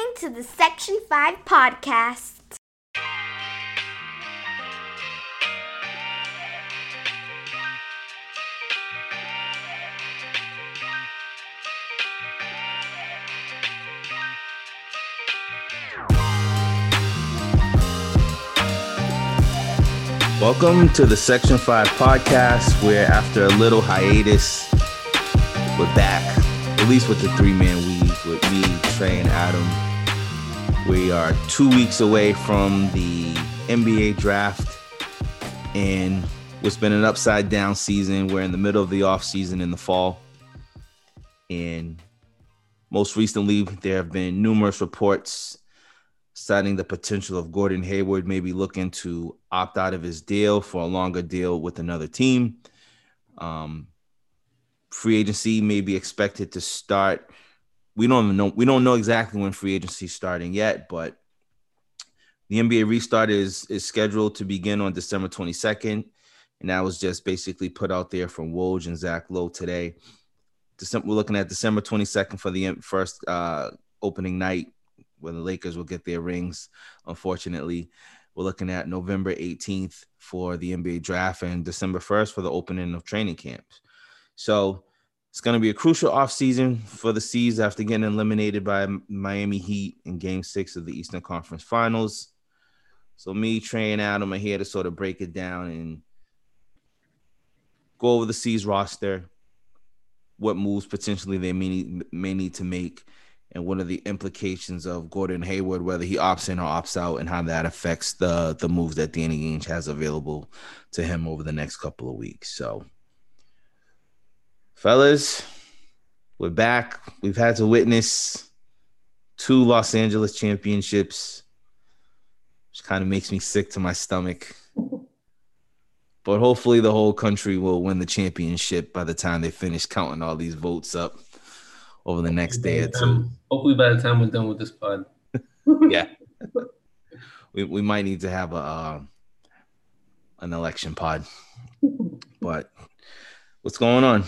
to the Section 5 podcast. Welcome to the Section 5 podcast, where after a little hiatus, we're back, at least with the three-man weave, with me, Trey, and Adam. We are 2 weeks away from the NBA draft, and it's been an upside-down season. We're in the middle of the off-season in the fall, and most recently, there have been numerous reports citing the potential of Gordon Hayward maybe looking to opt out of his deal for a longer deal with another team. Free agency may be expected to start. We don't know exactly when free agency is starting yet, but the NBA restart is scheduled to begin on December 22nd, and that was just basically put out there from Woj and Zach Lowe today. We're looking at December 22nd for the first opening night, where the Lakers will get their rings. Unfortunately, we're looking at November 18th for the NBA draft and December 1st for the opening of training camps. So it's going to be a crucial offseason for the C's after getting eliminated by Miami Heat in Game 6 of the Eastern Conference Finals. So me, Trey, and Adam are here to sort of break it down and go over the C's roster, what moves potentially they may need to make, and what are the implications of Gordon Hayward, whether he opts in or opts out, and how that affects the moves that Danny Ainge has available to him over the next couple of weeks. So, fellas, we're back. We've had to witness 2 Los Angeles championships, which kind of makes me sick to my stomach. But hopefully the whole country will win the championship by the time they finish counting all these votes up over the next day or two. Hopefully by the time we're done with this pod. Yeah. We might need to have an election pod. But what's going on?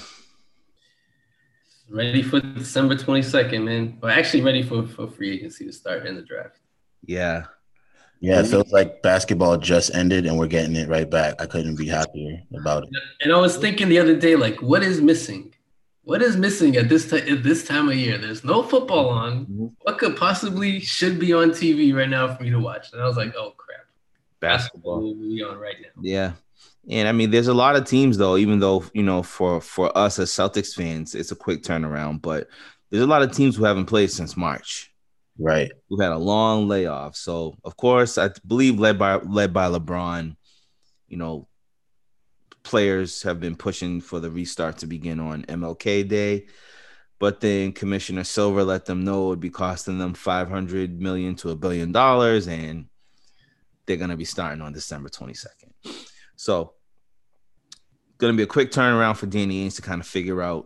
Ready for December 22nd, man. We're actually ready for free agency to start in the draft. Yeah. Yeah, it feels like basketball just ended and we're getting it right back. I couldn't be happier about it. And I was thinking the other day, like, what is missing? What is missing at this time of year? There's no football on. What could possibly should be on TV right now for me to watch? And I was like, oh, crap. Basketball will be on right now. Yeah. And, I mean, there's a lot of teams, though, even though, you know, for us as Celtics fans, it's a quick turnaround. But there's a lot of teams who haven't played since March. Right. We've had a long layoff. So, of course, I believe led by LeBron, you know, players have been pushing for the restart to begin on MLK Day, but then Commissioner Silver let them know it would be costing them $500 million to $1 billion, and they're going to be starting on December 22nd. So, going to be a quick turnaround for Danny Ainge to kind of figure out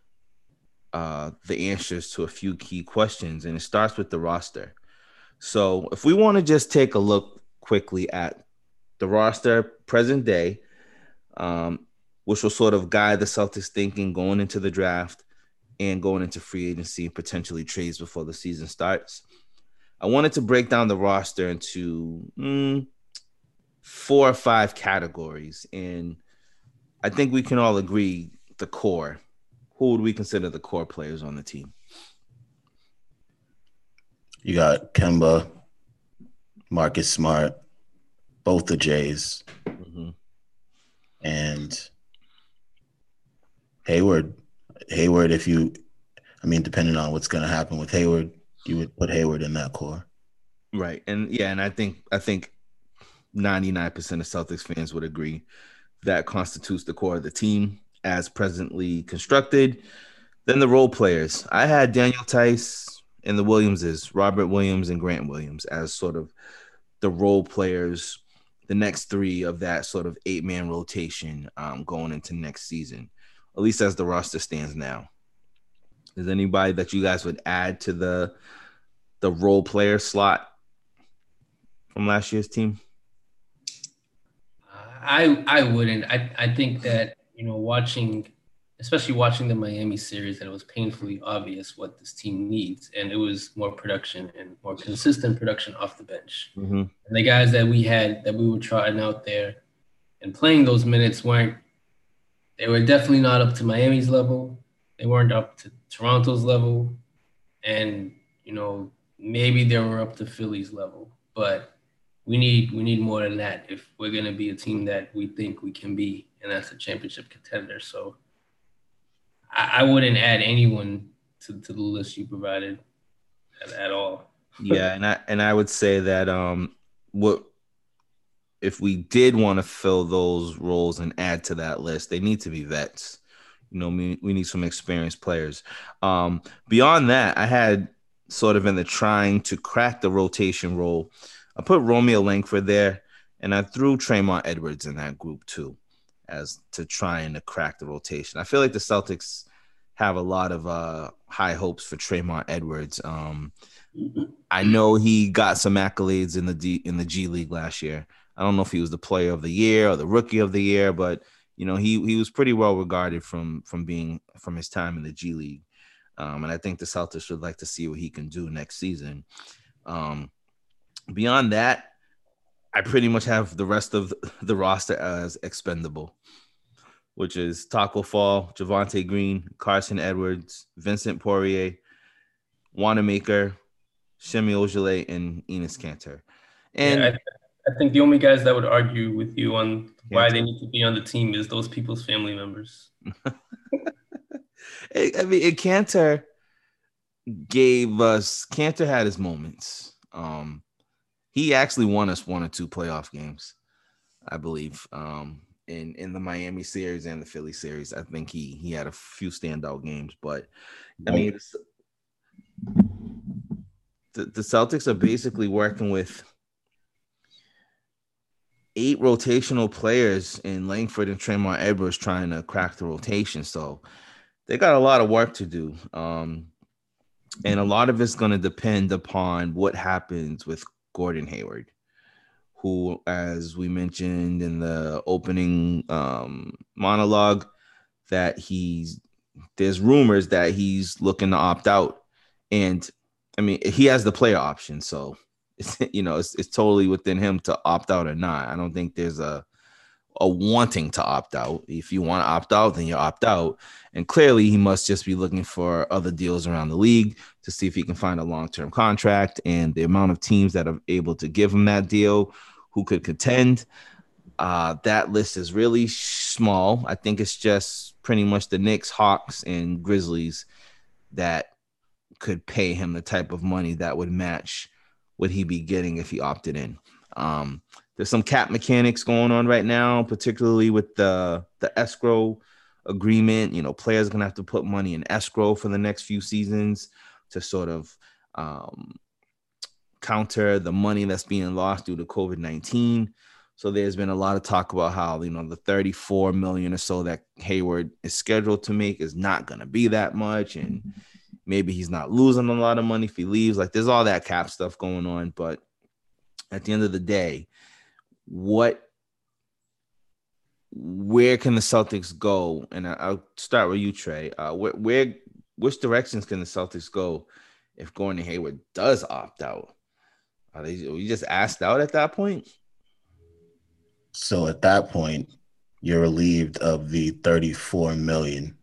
the answers to a few key questions, and it starts with the roster. So, if we want to just take a look quickly at the roster present day, which will sort of guide the Celtics thinking going into the draft and going into free agency and potentially trades before the season starts. I wanted to break down the roster into 4 or 5 categories, and I think we can all agree the core. Who would we consider the core players on the team? You got Kemba, Marcus Smart, both the Jays. And Hayward, depending on what's going to happen with Hayward, you would put Hayward in that core. Right. And yeah, and I think 99% of Celtics fans would agree that constitutes the core of the team as presently constructed. Then the role players. I had Daniel Tice and the Williamses, Robert Williams and Grant Williams, as sort of the role players, the next 3 of that sort of 8-man rotation going into next season, at least as the roster stands now. Is anybody that you guys would add to the role player slot from last year's team? I wouldn't. I think that, you know, watching especially watching the Miami series, that it was painfully obvious what this team needs, and it was more production and more consistent production off the bench. Mm-hmm. And the guys that we had that we were trotting out there and playing those minutes they were definitely not up to Miami's level. They weren't up to Toronto's level, and maybe they were up to Philly's level, but we need more than that if we're going to be a team that we think we can be, and that's a championship contender. So I wouldn't add anyone to the list you provided at all. Yeah, and I would say that what if we did want to fill those roles and add to that list, they need to be vets. We need some experienced players. Beyond that, I had sort of in the trying to crack the rotation role, I put Romeo Langford there, and I threw Tremont Edwards in that group too, as to trying to crack the rotation. I feel like the Celtics have a lot of high hopes for Tremont Edwards. I know he got some accolades in the G League last year. I don't know if he was the player of the year or the rookie of the year, but he was pretty well regarded from his time in the G League. And I think the Celtics would like to see what he can do next season. Beyond that, I pretty much have the rest of the roster as expendable, which is Taco Fall, Javonte Green, Carson Edwards, Vincent Poirier, Wanamaker, Semi Ojeleye, and Enes Kanter. And yeah, I think the only guys that would argue with you on why they need to be on the team is those people's family members. I mean, Kanter had his moments. He actually won us 1 or 2 playoff games, I believe, in the Miami series and the Philly series. I think he had a few standout games, but I mean, the Celtics are basically working with 8 rotational players in Langford and Tremont Edwards trying to crack the rotation. So they got a lot of work to do. And a lot of it's going to depend upon what happens with Gordon Hayward, who, as we mentioned in the opening monologue, that there's rumors that he's looking to opt out. And I mean, he has the player option. So, it's totally within him to opt out or not. I don't think there's a wanting to opt out. If you want to opt out, then you opt out. And clearly he must just be looking for other deals around the league to see if he can find a long-term contract, and the amount of teams that are able to give him that deal who could contend. That list is really small. I think it's just pretty much the Knicks, Hawks, and Grizzlies that could pay him the type of money that would match what he'd be getting if he opted in. There's some cap mechanics going on right now, particularly with the escrow agreement. Players are going to have to put money in escrow for the next few seasons to sort of counter the money that's being lost due to COVID-19. So there's been a lot of talk about how, the $34 million or so that Hayward is scheduled to make is not going to be that much. And maybe he's not losing a lot of money if he leaves. Like, there's all that cap stuff going on. But at the end of the day, where can the Celtics go? And I'll start with you, Trey. Which directions can the Celtics go if Gordon Hayward does opt out? Are we just asked out at that point? So at that point, you're relieved of the $34 million.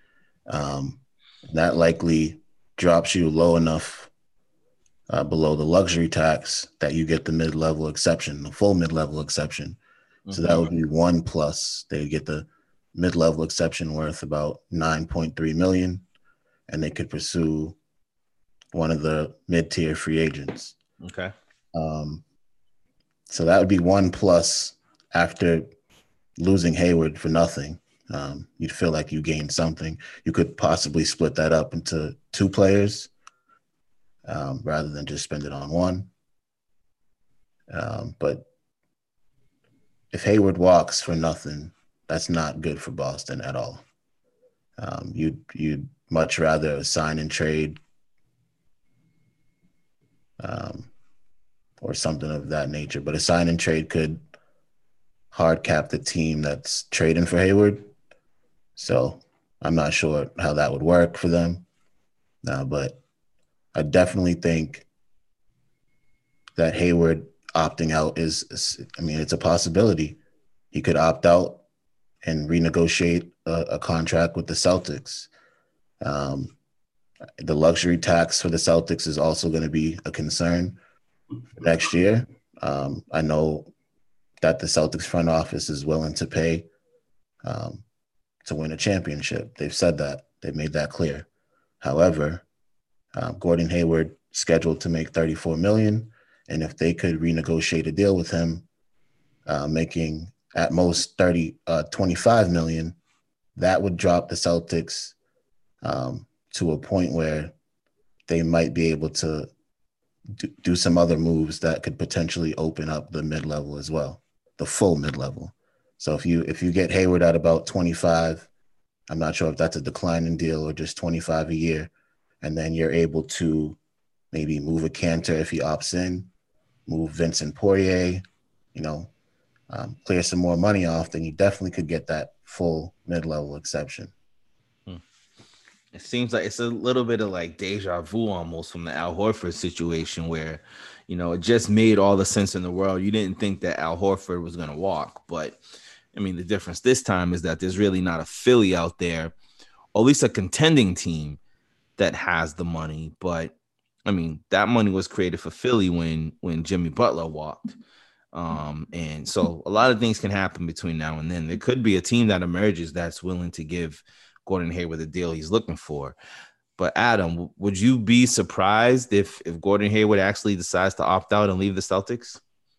That likely drops you low enough below the luxury tax that you get the mid-level exception, the full mid-level exception. Mm-hmm. So that would be 1 plus. They get the mid-level exception worth about $9.3 million, and they could pursue one of the mid-tier free agents. Okay. So that would be 1 plus after losing Hayward for nothing. You'd feel like you gained something. You could possibly split that up into 2 players rather than just spend it on one. But if Hayward walks for nothing, that's not good for Boston at all. You'd much rather sign and trade or something of that nature. But a sign and trade could hard cap the team that's trading for Hayward. So I'm not sure how that would work for them. But I definitely think that Hayward opting out it's a possibility. He could opt out and renegotiate a contract with the Celtics. The luxury tax for the Celtics is also going to be a concern next year. I know that the Celtics front office is willing to pay to win a championship. They've said that. They've made that clear. However, Gordon Hayward scheduled to make $34 million, and if they could renegotiate a deal with him, making at most $25 million, that would drop the Celtics to a point where they might be able to do some other moves that could potentially open up the mid-level as well, the full mid-level. So if you get Hayward at about 25, I'm not sure if that's a declining deal or just 25 a year, and then you're able to maybe move a Cantor if he opts in, move Vincent Poirier, clear some more money off, then you definitely could get that full mid-level exception. It seems like it's a little bit of like deja vu almost from the Al Horford situation where, it just made all the sense in the world. You didn't think that Al Horford was going to walk. But, I mean, the difference this time is that there's really not a Philly out there, or at least a contending team that has the money. But, I mean, that money was created for Philly when Jimmy Butler walked. And so a lot of things can happen between now and then. There could be a team that emerges that's willing to give Gordon Hayward the deal he's looking for. But Adam, would you be surprised if Gordon Hayward actually decides to opt out and leave the Celtics?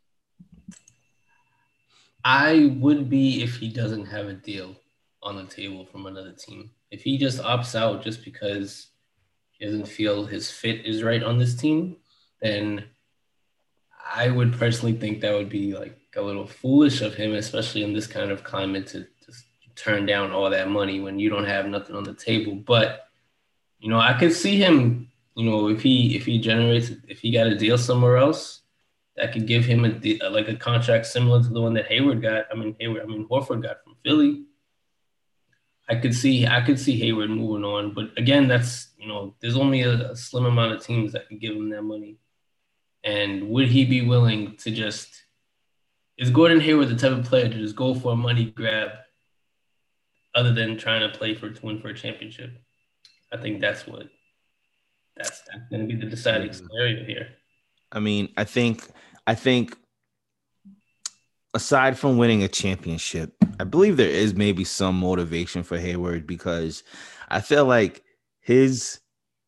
I would be if he doesn't have a deal on the table from another team. If he just opts out just because he doesn't feel his fit is right on this team, then I would personally think that would be like a little foolish of him, especially in this kind of climate, to just turn down all that money when you don't have nothing on the table. But, I could see him, if he got a deal somewhere else that could give him a contract similar to the one that Horford got from Philly. I could see Hayward moving on. But again, that's, there's only a slim amount of teams that could give him that money. And would he be willing to is Gordon Hayward the type of player to just go for a money grab other than trying to to win for a championship? I think that's going to be the deciding scenario here. I mean, I think aside from winning a championship, I believe there is maybe some motivation for Hayward, because I feel like his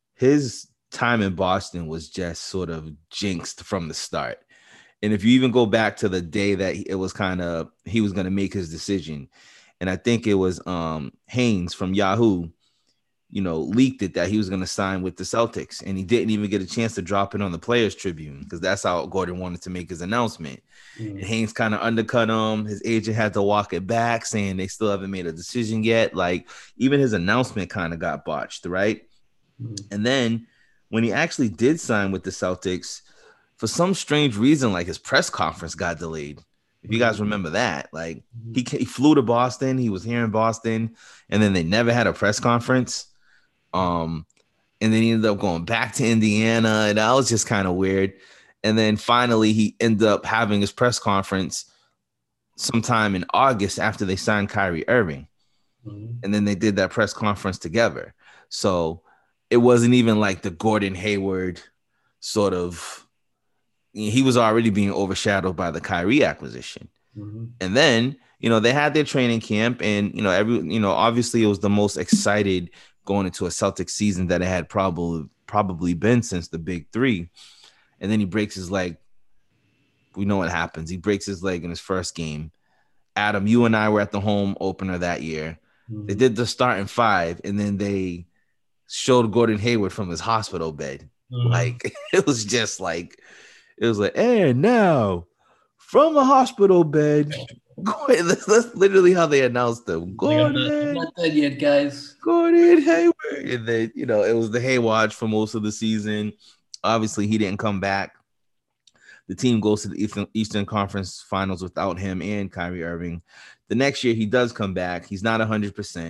time in Boston was just sort of jinxed from the start. And if you even go back to the day that he was going to make his decision, and I think it was Haynes from Yahoo, leaked it that he was going to sign with the Celtics, and he didn't even get a chance to drop it on the Players Tribune because that's how Gordon wanted to make his announcement. And Haynes kind of undercut him. His agent had to walk it back, saying they still haven't made a decision yet. Like, even his announcement kind of got botched, right? And then when he actually did sign with the Celtics, for some strange reason, like, his press conference got delayed. If you guys remember that, like, he flew to Boston. He was here in Boston, and then they never had a press conference. And then he ended up going back to Indiana, and that was just kind of weird. And then finally, he ended up having his press conference sometime in August after they signed Kyrie Irving. And then they did that press conference together. So it wasn't even like the Gordon Hayward sort of, he was already being overshadowed by the Kyrie acquisition. And then, they had their training camp, and, obviously it was the most excited going into a Celtics season that it had probably been since the Big Three. And then he breaks his leg. We know what happens. He breaks his leg in his first game. Adam, you and I were at the home opener that year. They did the starting five, and then they showed Gordon Hayward from his hospital bed. Like, it was just like, and now from a hospital bed, Gordon, that's literally how they announced him. Gordon, I'm not dead yet, guys. Gordon Hayward. And then, it was the Haywatch for most of the season. Obviously, he didn't come back. The team goes to the Eastern Conference Finals without him and Kyrie Irving. The next year, he does come back. He's not 100%.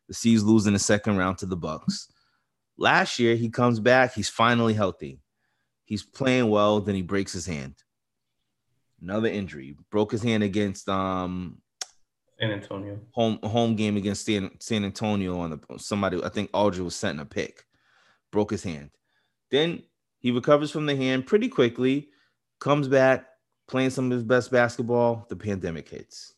The C's lose in the second round to the Bucks. Last year, he comes back. He's finally healthy. He's playing well. Then he breaks his hand. Another injury. Broke his hand against San Antonio. Home game against San Antonio on somebody. I think Aldridge was setting a pick. Broke his hand. Then he recovers from the hand pretty quickly. Comes back playing some of his best basketball. The pandemic hits.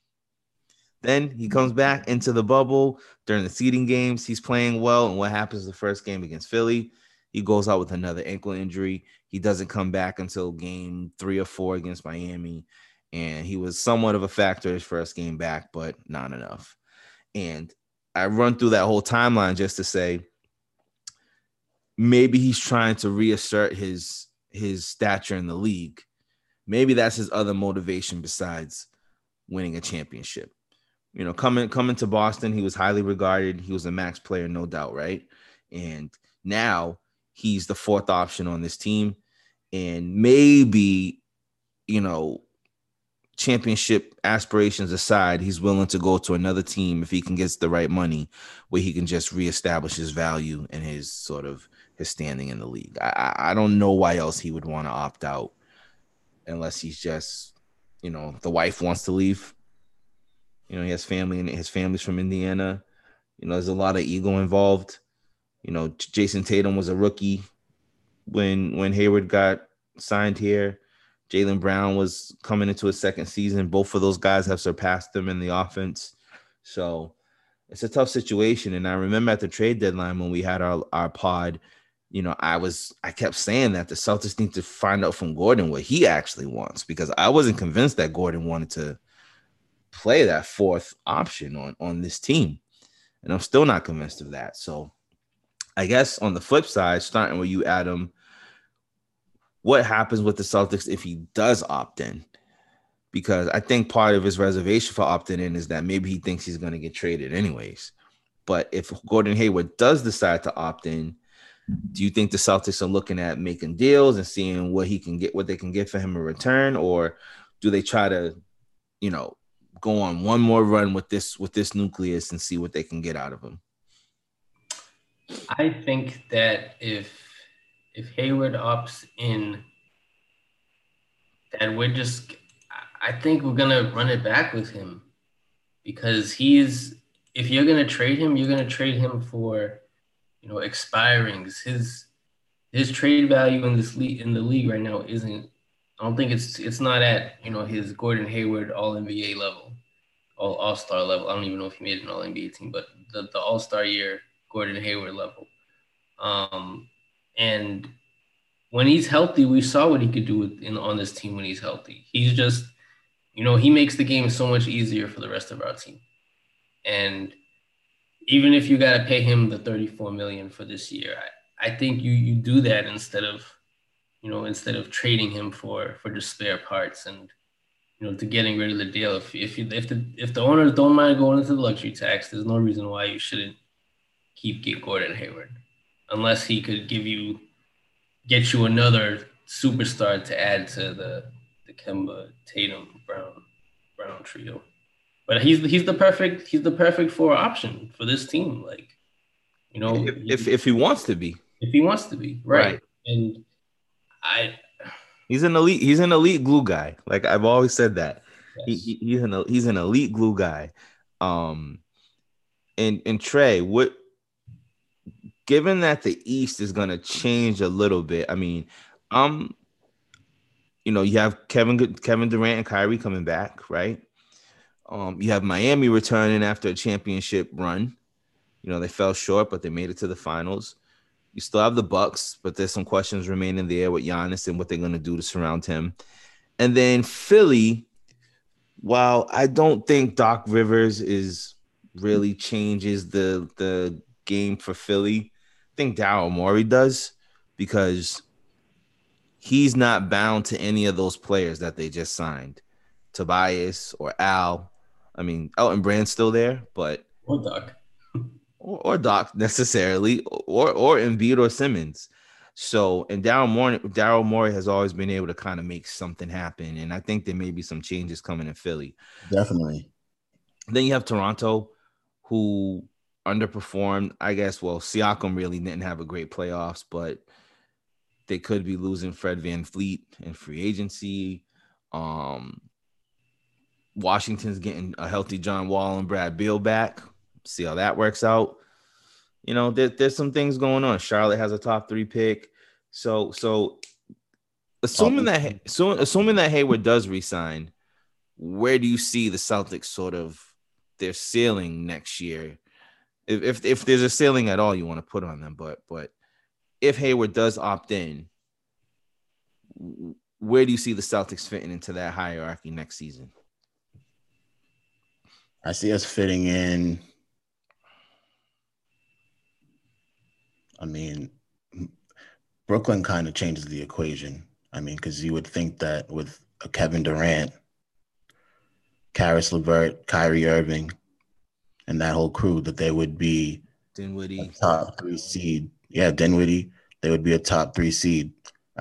Then he comes back into the bubble during the seeding games. He's playing well. And what happens the first game against Philly? He goes out with another ankle injury. He doesn't come back until game 3 or 4 against Miami. And he was somewhat of a factor his first game back, but not enough. And I run through that whole timeline just to say maybe he's trying to reassert his stature in the league. Maybe that's his other motivation besides winning a championship. You know, coming to Boston, he was highly regarded. He was a max player, no doubt, right? And now he's the fourth option on this team. And maybe, you know, championship aspirations aside, he's willing to go to another team if he can get the right money where he can just reestablish his value and his sort of his standing in the league. I don't know why else he would want to opt out unless he's just, you know, the wife wants to leave. You know, he has family and his family's from Indiana. You know, there's a lot of ego involved. You know, Jason Tatum was a rookie when Hayward got signed here. Jaylen Brown was coming into his second season. Both of those guys have surpassed him in the offense. So it's a tough situation. And I remember at the trade deadline when we had our pod, you know, I kept saying that the Celtics need to find out from Gordon what he actually wants, because I wasn't convinced that Gordon wanted to play that fourth option on this team. And I'm still not convinced of that. So I guess on the flip side, starting with you, Adam, what happens with the Celtics if he does opt in? Because I think part of his reservation for opting in is that maybe he thinks he's going to get traded anyways. But if Gordon Hayward does decide to opt in, do you think the Celtics are looking at making deals and seeing what they can get for him in return? Or do they try to, you know, go on one more run with this nucleus and see what they can get out of him? I think that if Hayward opts in, that I think we're gonna run it back with him, because if you're gonna trade him, you're gonna trade him for, you know, expirings. His trade value in the league right now isn't. I don't think it's not at, you know, his Gordon Hayward All NBA level, All-Star level. I don't even know if he made an All NBA team, but the All-Star year Gordon Hayward level. And when he's healthy, we saw what he could do on this team when he's healthy. He's just, you know, he makes the game so much easier for the rest of our team. And even if you got to pay him the $34 million for this year, I think you do that instead of trading him for just spare parts and, you know, to getting rid of the deal. If the owners don't mind going into the luxury tax, there's no reason why you shouldn't keep Gordon Hayward, unless he could get you another superstar to add to the Kemba, Tatum, Brown trio. But he's the perfect four option for this team. Like, you know, if he wants to be. If he wants to be, right. And he's an elite glue guy. Like I've always said that. Yes. He's an elite glue guy. And Trey, given that the East is going to change a little bit, I mean, you know, you have Kevin Durant and Kyrie coming back, right? You have Miami returning after a championship run. You know, they fell short, but they made it to the finals. You still have the Bucks, but there's some questions remaining there with Giannis and what they're going to do to surround him. And then Philly, while I don't think Doc Rivers really changes the game for Philly, I think Daryl Morey does, because he's not bound to any of those players that they just signed. Tobias or Al. I mean, Elton Brand's still there, but or Doc. Or Doc necessarily, or Embiid or Simmons. So, and Daryl Morey has always been able to kind of make something happen, and I think there may be some changes coming in Philly. Definitely. Then you have Toronto, who underperformed. I guess, well, Siakam really didn't have a great playoffs, but they could be losing Fred VanVleet in free agency. Washington's getting a healthy John Wall and Brad Beal back. See how that works out. There's some things going on. Charlotte has a top 3 pick. So assuming that Hayward does resign, where do you see the Celtics sort of their ceiling next year? If there's a ceiling at all you want to put on them, but if Hayward does opt in, where do you see the Celtics fitting into that hierarchy next season? I see us fitting in. I mean, Brooklyn kind of changes the equation. I mean, because you would think that with a Kevin Durant, Karis LeVert, Kyrie Irving, and that whole crew, that they would be Dinwiddie, a top 3 seed. Yeah, Dinwiddie, they would be a top 3 seed.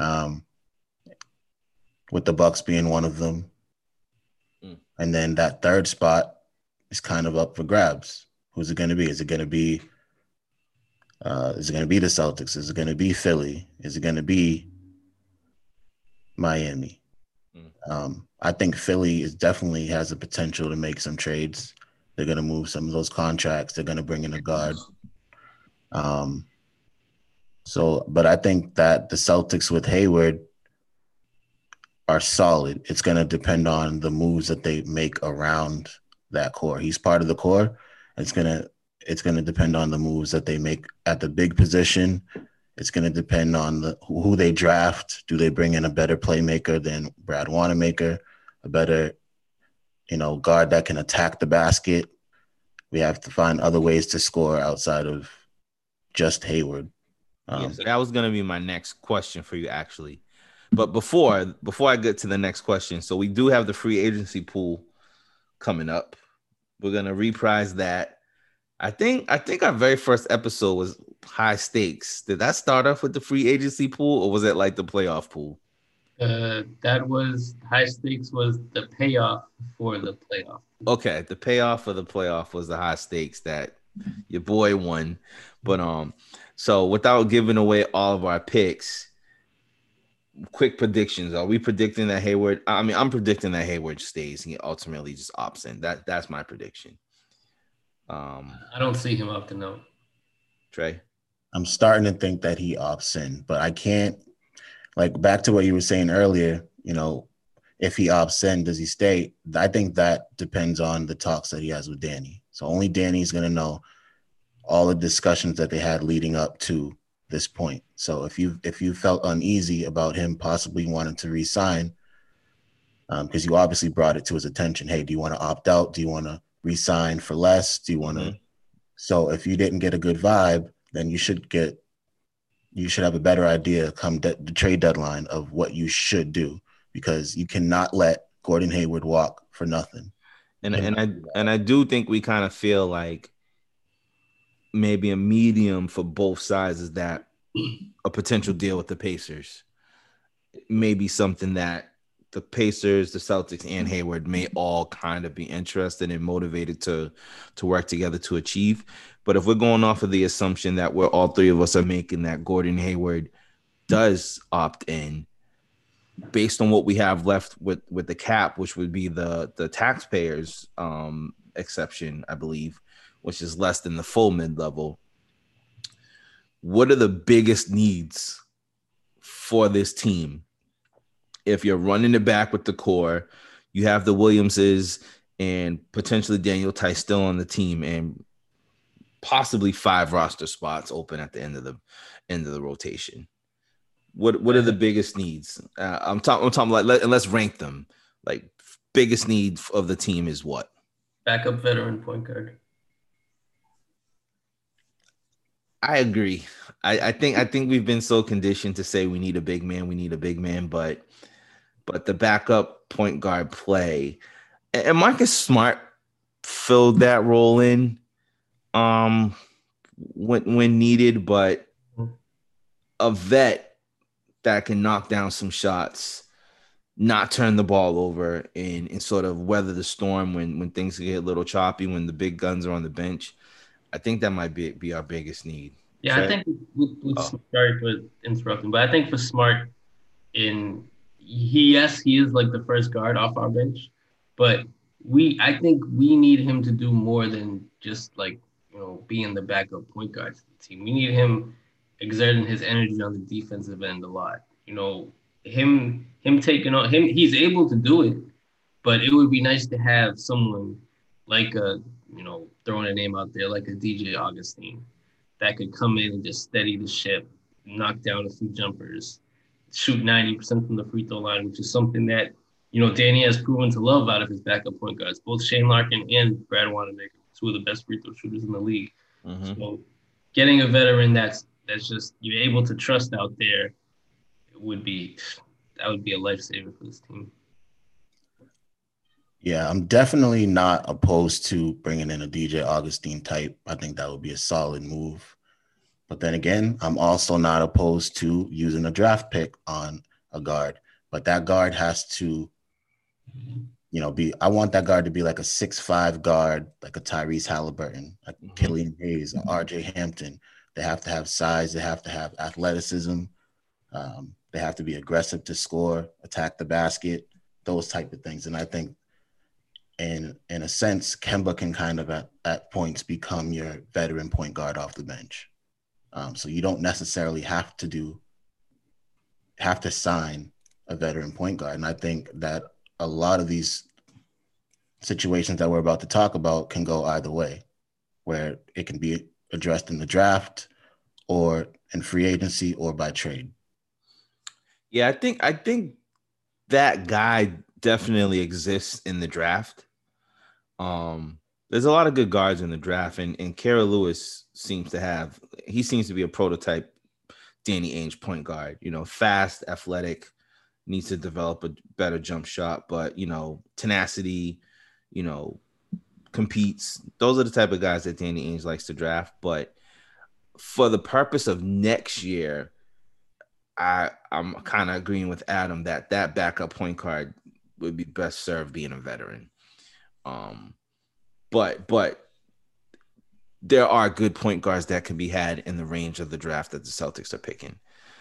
With the Bucks being one of them. And then that third spot is kind of up for grabs. Who's it going to be? Is it going to be the Celtics? Is it going to be Philly? Is it going to be Miami? I think Philly definitely has the potential to make some trades. They're going to move some of those contracts. They're going to bring in a guard. But I think that the Celtics with Hayward are solid. It's going to depend on the moves that they make around that core. He's part of the core. It's going to depend on the moves that they make at the big position. It's going to depend on who they draft. Do they bring in a better playmaker than Brad Wanamaker, a better, guard that can attack the basket? We have to find other ways to score outside of just Hayward. So that was going to be my next question for you, actually. But before I get to the next question, so we do have the free agency pool coming up. We're going to reprise that. I think our very first episode was high stakes. Did that start off with the free agency pool, or was it like the playoff pool? That was high stakes was the payoff for the playoff. Okay, the payoff for the playoff was the high stakes that your boy won. But so without giving away all of our picks, quick predictions. Are we predicting that Hayward? I mean, I'm predicting that Hayward stays and he ultimately just opts in. That's my prediction. I don't see him opting out. Trey? I'm starting to think that he opts in, but I can't, back to what you were saying earlier, if he opts in, does he stay? I think that depends on the talks that he has with Danny. So only Danny's going to know all the discussions that they had leading up to this point. So if you felt uneasy about him possibly wanting to resign, because you obviously brought it to his attention, hey, do you want to opt out? Do you want to resign for less? Do you want to? So if you didn't get a good vibe, then you should have a better idea come the trade deadline of what you should do, because you cannot let Gordon Hayward walk for nothing. And I do think we kind of feel like maybe a medium for both sides is that a potential deal with the Pacers may be something that the Pacers, the Celtics, and Hayward may all kind of be interested and motivated to work together to achieve. But if we're going off of the assumption that we're all three of us are making that Gordon Hayward does opt in, based on what we have left with the cap, which would be the taxpayers exception, I believe, which is less than the full mid-level, what are the biggest needs for this team? If you're running it back with the core, you have the Williamses and potentially Daniel Tice still on the team, and possibly 5 roster spots open at the end of the rotation. What are the biggest needs? I'm talking like, and let's rank them. Like, biggest need of the team is what? Backup veteran point guard. I agree. I think we've been so conditioned to say we need a big man, but the backup point guard play, and Marcus Smart filled that role in when needed, but a vet that can knock down some shots, not turn the ball over, and sort of weather the storm when things get a little choppy, when the big guns are on the bench. I think that might be our biggest need. Yeah, I think with sorry for interrupting, but I think for Smart, he is like the first guard off our bench, but I think we need him to do more than just like being the backup point guard to the team. We need him exerting his energy on the defensive end a lot. Him taking on him, he's able to do it, but it would be nice to have someone like throwing a name out there like a DJ Augustine that could come in and just steady the ship, knock down a few jumpers, shoot 90% from the free throw line, which is something that, Danny has proven to love out of his backup point guards. Both Shane Larkin and Brad Wanamaker, two of the best free throw shooters in the league. Mm-hmm. So getting a veteran that's just you're able to trust out there would be a lifesaver for this team. Yeah, I'm definitely not opposed to bringing in a DJ Augustine type. I think that would be a solid move. But then again, I'm also not opposed to using a draft pick on a guard. But that guard has to, I want that guard to be like a 6'5" guard, like a Tyrese Halliburton, like Killian Hayes, or RJ Hampton. They have to have size. They have to have athleticism. They have to be aggressive to score, attack the basket, those type of things. And I think in a sense, Kemba can kind of at points become your veteran point guard off the bench. So you don't necessarily have to sign a veteran point guard. And I think that a lot of these situations that we're about to talk about can go either way, where it can be addressed in the draft or in free agency or by trade. Yeah, I think that guy definitely exists in the draft. There's a lot of good guards in the draft, and Kara Lewis seems to be a prototype Danny Ainge point guard. Fast, athletic, needs to develop a better jump shot, but tenacity, competes. Those are the type of guys that Danny Ainge likes to draft. But for the purpose of next year, I'm kind of agreeing with Adam that backup point guard would be best served being a veteran. But there are good point guards that can be had in the range of the draft that the Celtics are picking.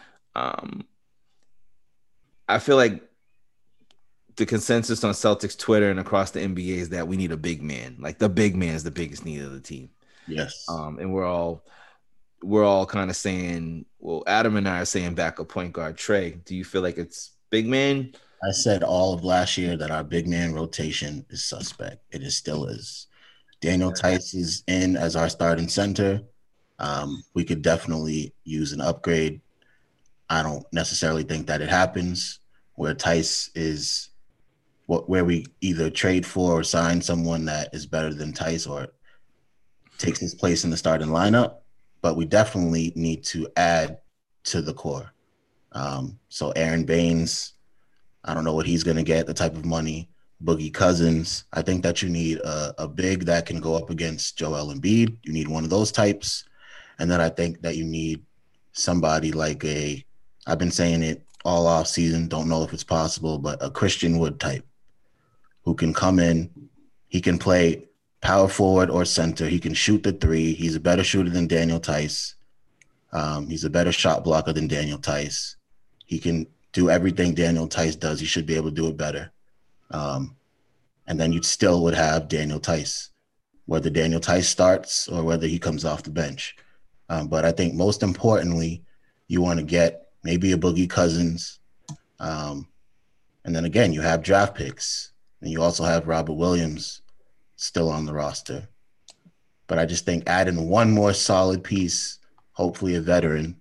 I feel like the consensus on Celtics Twitter and across the NBA is that we need a big man. Like the big man is the biggest need of the team. Yes. And we're all kind of saying, well, Adam and I are saying backup point guard. Trey, do you feel like it's big man? I said all of last year that our big man rotation is suspect. It still is. Daniel Theis is in as our starting center. We could definitely use an upgrade. I don't necessarily think that it happens where Theis is where we either trade for or sign someone that is better than Theis or takes his place in the starting lineup. But we definitely need to add to the core. So Aaron Baines, I don't know what he's going to get, the type of money. Boogie Cousins, I think that you need a big that can go up against Joel Embiid. You need one of those types. And then I think that you need somebody like I've been saying it all off season, don't know if it's possible, but a Christian Wood type who can come in. He can play power forward or center. He can shoot the three. He's a better shooter than Daniel Theis. He's a better shot blocker than Daniel Theis. He can do everything Daniel Theis does. He should be able to do it better. And then you still would have Daniel Theis, whether Daniel Theis starts or whether he comes off the bench. But I think most importantly, you want to get maybe a Boogie Cousins. And then again, you have draft picks. And you also have Robert Williams still on the roster. But I just think adding one more solid piece, hopefully a veteran,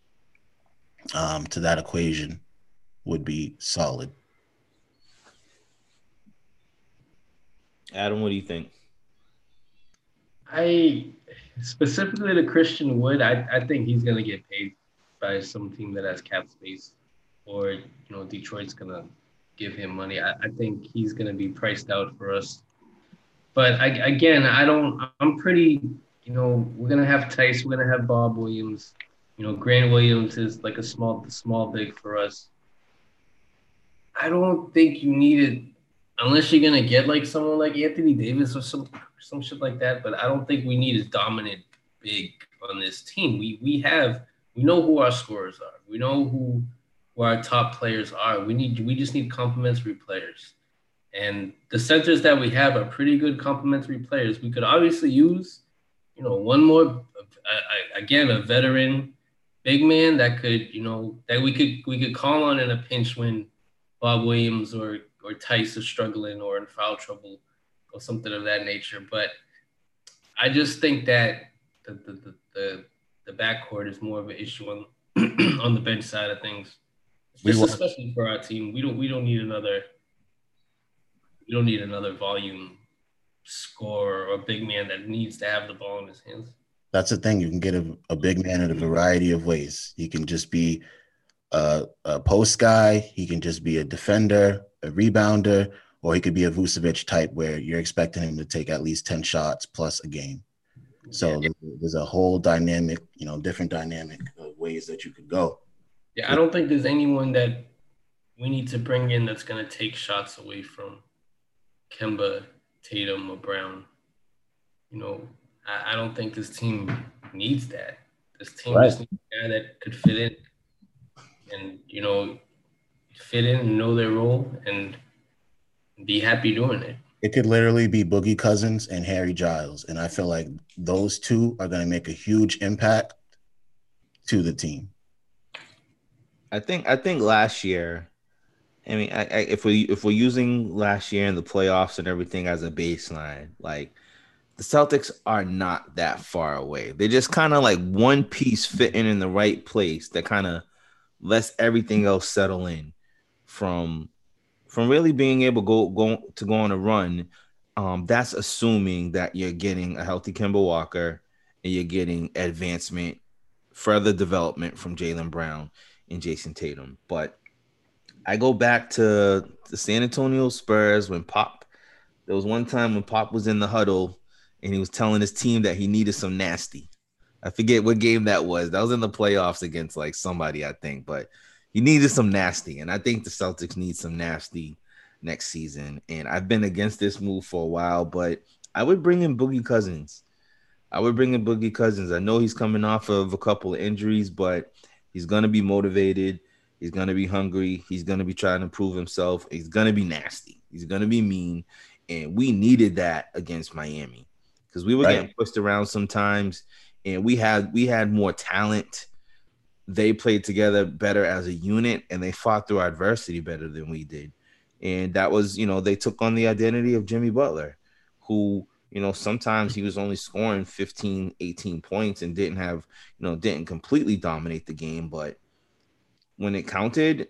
to that equation would be solid. Adam, what do you think? Specifically to Christian Wood, I think he's going to get paid by some team that has cap space, or Detroit's going to give him money. I think he's going to be priced out for us. But I'm pretty, we're going to have Theis, we're going to have Bob Williams. Grant Williams is like a small big for us. I don't think you need it unless you're going to get like someone like Anthony Davis or some shit like that. But I don't think we need a dominant big on this team. We know who our scorers are. We know who our top players are. We just need complementary players. And the centers that we have are pretty good complementary players. We could obviously use, one more, again, a veteran big man that could, that we could call on in a pinch when Bob Williams or Tice are struggling or in foul trouble or something of that nature. But I just think that the backcourt is more of an issue on on the bench side of things. Especially for our team, we don't need another volume scorer or big man that needs to have the ball in his hands. That's the thing. You can get a big man in a variety of ways. He can just be a post guy. He can just be a defender, a rebounder, or he could be a Vucevic type where you're expecting him to take at least 10 shots plus a game. So there's a whole dynamic, different dynamic of ways that you could go. Yeah, I don't think there's anyone that we need to bring in that's going to take shots away from Kemba, Tatum, or Brown. I don't think this team needs that. This team just needs a guy that could fit in and, fit in and know their role and be happy doing it. It could literally be Boogie Cousins and Harry Giles. And I feel like those two are going to make a huge impact to the team. I think last year, I mean, if we're using last year in the playoffs and everything as a baseline, like the Celtics are not that far away. They're just kind of like one piece fitting in the right place that kind of lets everything else settle in from really being able to go on a run. That's assuming that you're getting a healthy Kemba Walker and you're getting advancement, further development from Jaylen Brown and Jason Tatum. But I go back to the San Antonio Spurs when there was one time when Pop was in the huddle and he was telling his team that he needed some nasty. I forget what game that was. That was in the playoffs against like somebody, I think, but he needed some nasty. And I think the Celtics need some nasty next season. And I've been against this move for a while, but I would bring in Boogie Cousins. I know he's coming off of a couple of injuries, but he's going to be motivated. He's going to be hungry. He's going to be trying to prove himself. He's going to be nasty. He's going to be mean. And we needed that against Miami because we were getting pushed around sometimes, and we had more talent. They played together better as a unit, and they fought through adversity better than we did. And that was, they took on the identity of Jimmy Butler, who, sometimes he was only scoring 15, 18 points and didn't completely dominate the game. But when it counted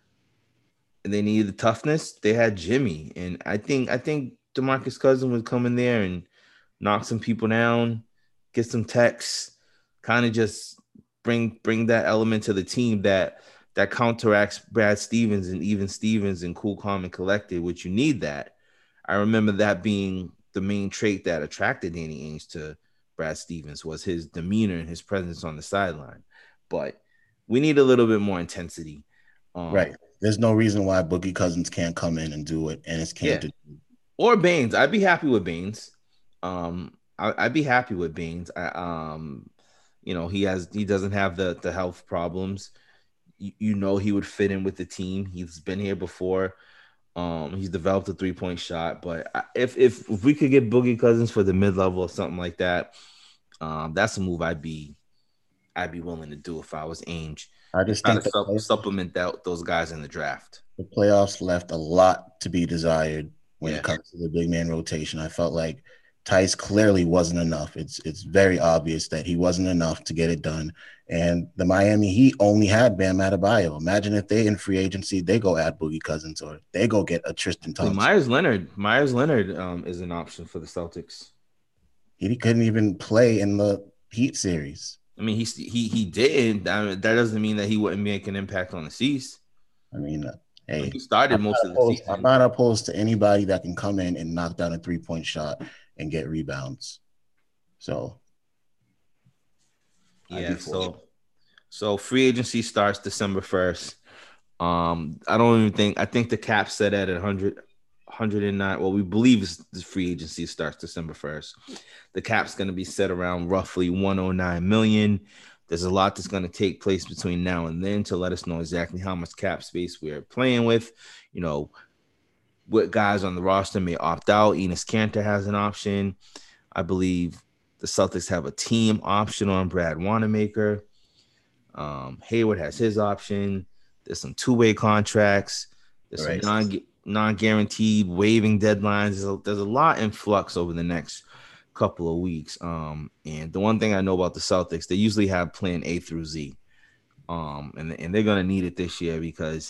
and they needed the toughness, they had Jimmy. And I think DeMarcus Cousins would come in there and knock some people down, get some techs, kind of just bring that element to the team that counteracts Brad Stevens and even Stevens and cool, calm, and collected, which you need that. I remember that being the main trait that attracted Danny Ainge to Brad Stevens was his demeanor and his presence on the sideline. But we need a little bit more intensity. Right. There's no reason why Boogie Cousins can't come in and do it, and it's Cam to do. Or Baines. I'd be happy with Baines. I'd be happy with Baines. He doesn't have the health problems. He would fit in with the team. He's been here before. He's developed a 3-point shot. But if we could get Boogie Cousins for the mid-level or something like that, that's a move I'd be willing to do if I was Ainge. I just think supplement those guys in the draft. The playoffs left a lot to be desired when it comes to the big man rotation. I felt like Tice clearly wasn't enough. It's very obvious that he wasn't enough to get it done. And the Miami Heat only had Bam Adebayo. Imagine if they in free agency, they go add Boogie Cousins or they go get a Tristan Thompson. Myers Leonard is an option for the Celtics. He couldn't even play in the Heat series. I mean, he didn't. That doesn't mean that he wouldn't make an impact on the C's. I mean, hey, he started most of the season. I'm not opposed to anybody that can come in and knock down a 3-point shot and get rebounds. So, yeah. So free agency starts December 1st. I think the cap set at 100 109. Well, we believe the free agency starts December 1st. The cap's going to be set around roughly 109 million. There's a lot that's going to take place between now and then to let us know exactly how much cap space we're playing with. You know, what guys on the roster may opt out. Enes Kanter has an option. I believe the Celtics have a team option on Brad Wanamaker. Hayward has his option. There's some two-way contracts. There's some non-guaranteed waiving deadlines. There's a lot in flux over the next couple of weeks. And the one thing I know about the Celtics, they usually have plan A through Z. And they're going to need it this year because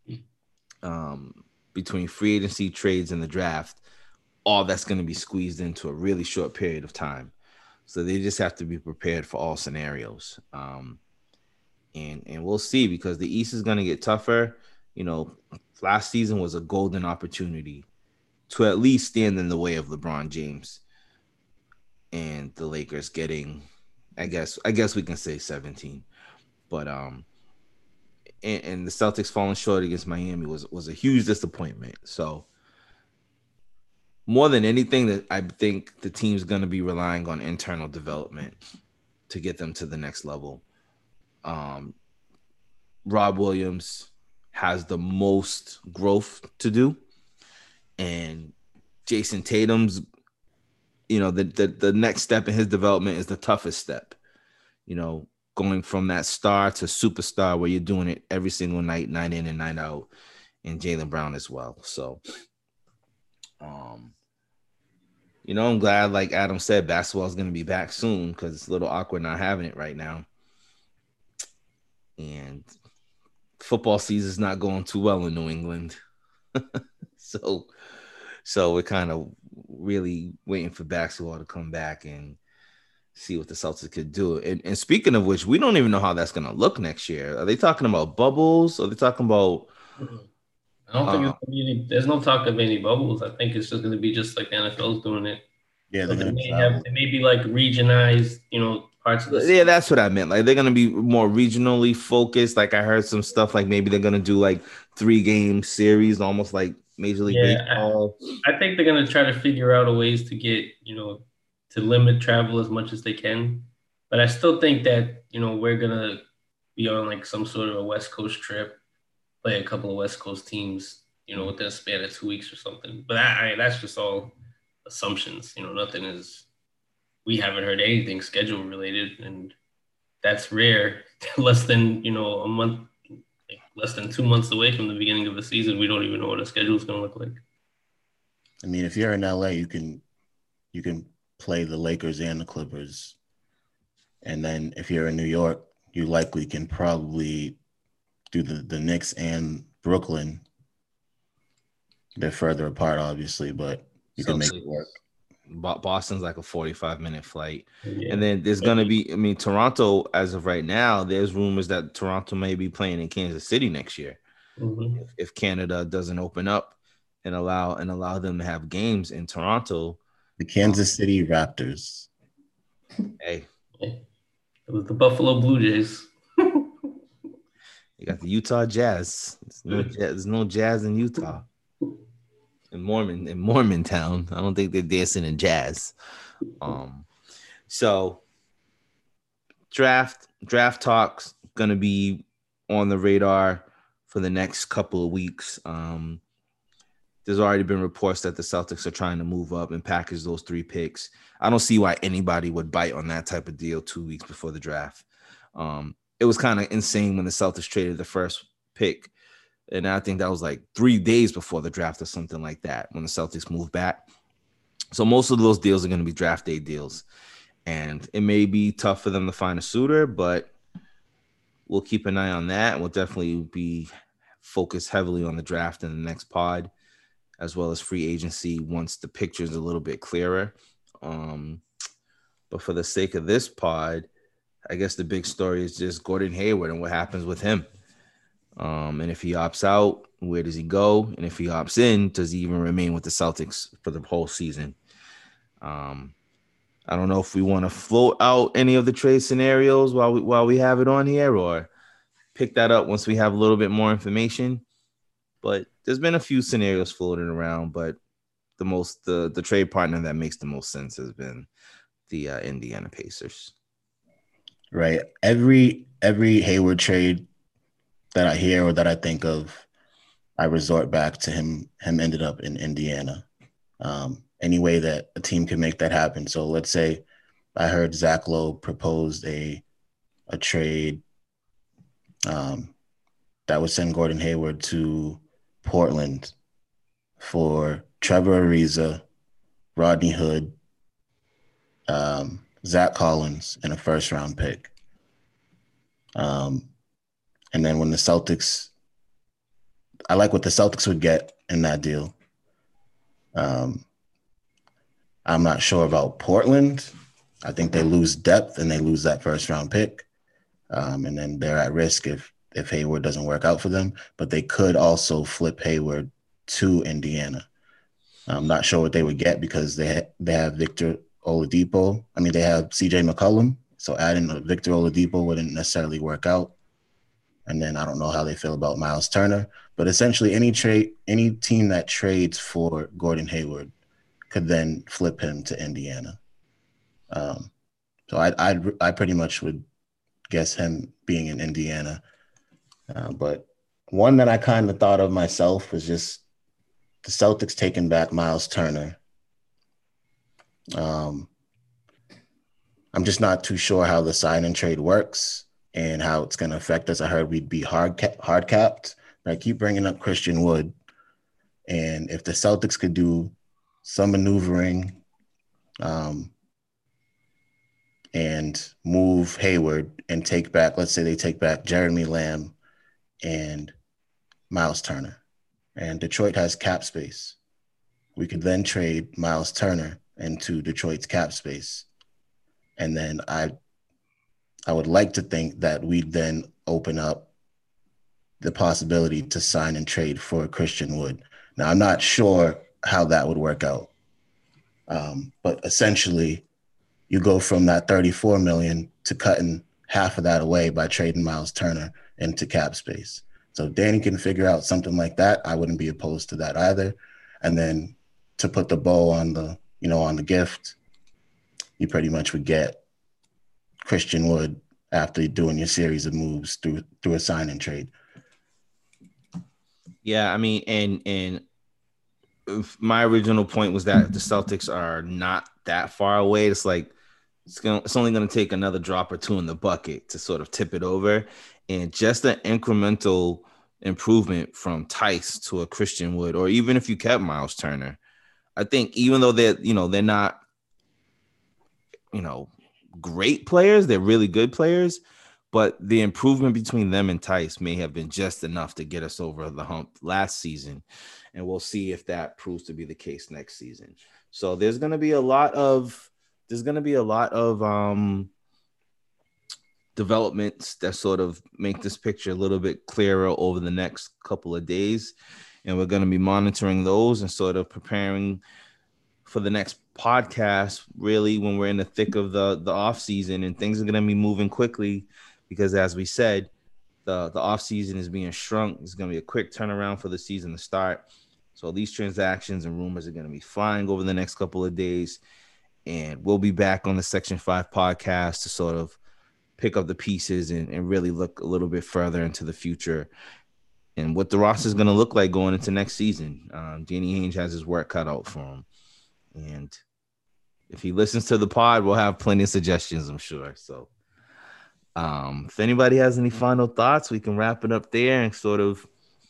between free agency, trades, and the draft, all that's going to be squeezed into a really short period of time. So they just have to be prepared for all scenarios. And we'll see, because the East is going to get tougher. You know, last season was a golden opportunity to at least stand in the way of LeBron James and the Lakers getting, I guess we can say 17. But and the Celtics falling short against Miami was a huge disappointment. So more than anything, that I think the team's going to be relying on internal development to get them to the next level. Rob Williams has the most growth to do, and Jason Tatum's, you know, the next step in his development is the toughest step. You know, going from that star to superstar where you're doing it every single night, night in and night out, and Jaylen Brown as well. So, you know, I'm glad, like Adam said, basketball is going to be back soon, because it's a little awkward not having it right now. And football season is not going too well in New England. So we're kind of really waiting for basketball to come back and see what the Celtics could do. And speaking of which, we don't even know how that's going to look next year. Are they talking about bubbles? Are they talking about... I don't think it's gonna be there's no talk of any bubbles. I think it's just going to be just like the NFL's doing it. Yeah, they may be like regionalized, you know, parts of the... Yeah, that's what I meant. Like, they're going to be more regionally focused. Like, I heard some stuff like maybe they're going to do like 3-game series, almost like Major League Baseball. I think they're going to try to figure out a ways to get, you know, to limit travel as much as they can. But I still think that, you know, we're going to be on like some sort of a West Coast trip, play a couple of West Coast teams, you know, within a span of 2 weeks or something. But that's just all assumptions. You know, we haven't heard anything schedule related, and that's rare. Less than, you know, a month, like less than 2 months away from the beginning of the season, we don't even know what the schedule is going to look like. I mean, if you're in LA, you can play the Lakers and the Clippers. And then if you're in New York, you likely can probably do the Knicks and Brooklyn. They're further apart, obviously, but you can make it work. Boston's like a 45-minute flight. Yeah. And then there's going to be, I mean, Toronto, as of right now, there's rumors that Toronto may be playing in Kansas City next year. Mm-hmm. If Canada doesn't open up and allow them to have games in Toronto. The Kansas City Raptors. Hey. It was the Buffalo Blue Jays. You got the Utah Jazz. There's no Jazz in Utah. In Mormontown. I don't think they're dancing in jazz. So draft talks gonna be on the radar for the next couple of weeks. There's already been reports that the Celtics are trying to move up and package those 3 picks. I don't see why anybody would bite on that type of deal 2 weeks before the draft. It was kind of insane when the Celtics traded the first pick. And I think that was like 3 days before the draft or something like that when the Celtics moved back. So most of those deals are going to be draft day deals. And it may be tough for them to find a suitor, but we'll keep an eye on that. We'll definitely be focused heavily on the draft in the next pod, as well as free agency once the picture is a little bit clearer. But for the sake of this pod, I guess the big story is just Gordon Hayward and what happens with him. And if he opts out, where does he go? And if he opts in, does he even remain with the Celtics for the whole season? I don't know if we want to float out any of the trade scenarios while we have it on here, or pick that up once we have a little bit more information. But there's been a few scenarios floating around, but the trade partner that makes the most sense has been the Indiana Pacers. Right. Every Hayward trade that I hear or that I think of, I resort back to him ended up in Indiana. Any way that a team can make that happen. So let's say I heard Zach Lowe proposed a trade that would send Gordon Hayward to Portland for Trevor Ariza, Rodney Hood, Zach Collins, and a first-round pick. And then when the Celtics, I like what the Celtics would get in that deal. I'm not sure about Portland. I think they lose depth and they lose that first-round pick. And then they're at risk if Hayward doesn't work out for them. But they could also flip Hayward to Indiana. I'm not sure what they would get because they have Victor Oladipo. I mean, they have CJ McCollum. So adding Victor Oladipo wouldn't necessarily work out. And then I don't know how they feel about Miles Turner. But essentially, any team that trades for Gordon Hayward could then flip him to Indiana. So I pretty much would guess him being in Indiana. But one that I kind of thought of myself was just the Celtics taking back Miles Turner. I'm just not too sure how the sign and trade works and how it's going to affect us. I heard we'd be hard capped. But I keep bringing up Christian Wood. And if the Celtics could do some maneuvering and move Hayward and take back, let's say they take back Jeremy Lamb and Miles Turner. And Detroit has cap space. We could then trade Miles Turner into Detroit's cap space. And then I would like to think that we'd then open up the possibility to sign and trade for Christian Wood. Now, I'm not sure how that would work out. But essentially, you go from that $34 million to cutting half of that away by trading Miles Turner into cap space. So if Danny can figure out something like that, I wouldn't be opposed to that either. And then to put the bow on the gift, you pretty much would get Christian Wood after doing your series of moves through a sign and trade. Yeah, I mean, and my original point was that the Celtics are not that far away. It's like it's only going to take another drop or two in the bucket to sort of tip it over, and just an incremental improvement from Tice to a Christian Wood, or even if you kept Miles Turner, I think even though they're not great players, they're really good players, but the improvement between them and Tice may have been just enough to get us over the hump last season. And we'll see if that proves to be the case next season. So there's going to be a lot of developments that sort of make this picture a little bit clearer over the next couple of days. And we're going to be monitoring those and sort of preparing for the next podcast, really, when we're in the thick of the off season, and things are going to be moving quickly because, as we said, the off season is being shrunk. It's going to be a quick turnaround for the season to start. So these transactions and rumors are going to be flying over the next couple of days, and we'll be back on the Section 5 podcast to sort of pick up the pieces and really look a little bit further into the future and what the roster is going to look like going into next season. Danny Ainge has his work cut out for him. And if he listens to the pod, we'll have plenty of suggestions, I'm sure. So if anybody has any final thoughts, we can wrap it up there and sort of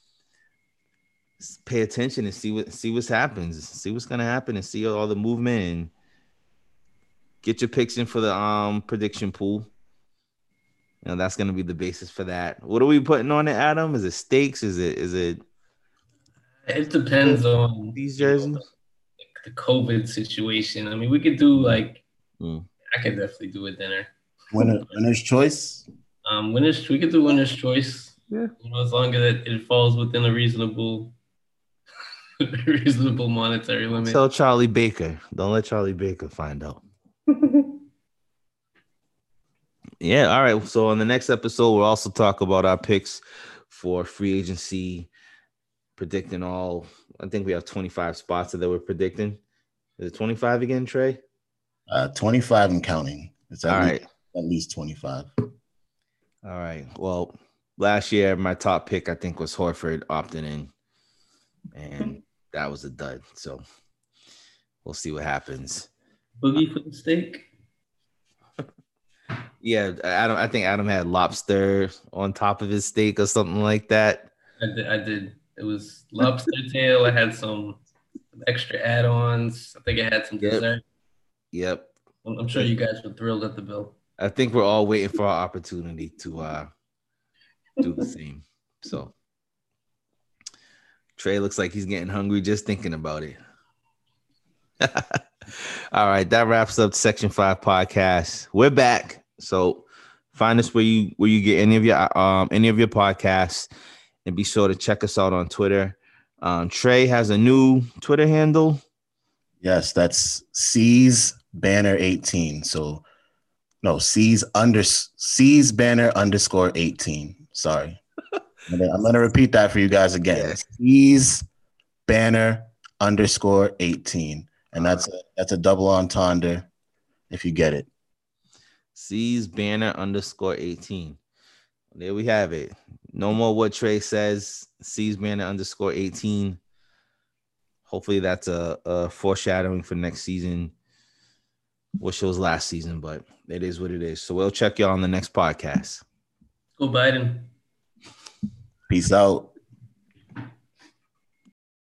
pay attention and see what's going to happen and see all the movement and get your picks in for the prediction pool. That's going to be the basis for that. What are we putting on it, Adam? Is it stakes? Is it? It depends on these jerseys. The COVID situation. I mean, we could do I could definitely do a dinner. Winner's choice. We could do winner's choice. Yeah. As long as it falls within a reasonable monetary limit. Tell Charlie Baker. Don't let Charlie Baker find out. Yeah. All right. So on the next episode, we'll also talk about our picks for free agency predicting all. I think we have 25 spots that we're predicting. Is it 25 again, Trey? 25 and counting. It's All right. at least 25. All right. Well, last year my top pick I think was Horford opting in, and that was a dud. So we'll see what happens. Boogie for the steak. Yeah, I think Adam had lobster on top of his steak or something like that. I did. It was lobster tail. I had some extra add-ons. I think I had some dessert. Yep. I'm sure you guys were thrilled at the bill. I think we're all waiting for our opportunity to do the same. So Trey looks like he's getting hungry just thinking about it. All right, that wraps up Section 5 podcast. We're back. So find us where you get any of your podcasts, and be sure to check us out on Twitter. Trey has a new Twitter handle. Yes, that's C's Banner 18. So no, C's Banner _ 18. Sorry. I'm gonna repeat that for you guys again. Yeah. C's Banner _ 18. And that's a double entendre if you get it. C's Banner _ 18. There we have it. No more what Trey says. C's Banner _ 18. Hopefully that's a foreshadowing for next season. Wish it was last season, but it is what it is. So we'll check y'all on the next podcast. Go Biden. Peace out.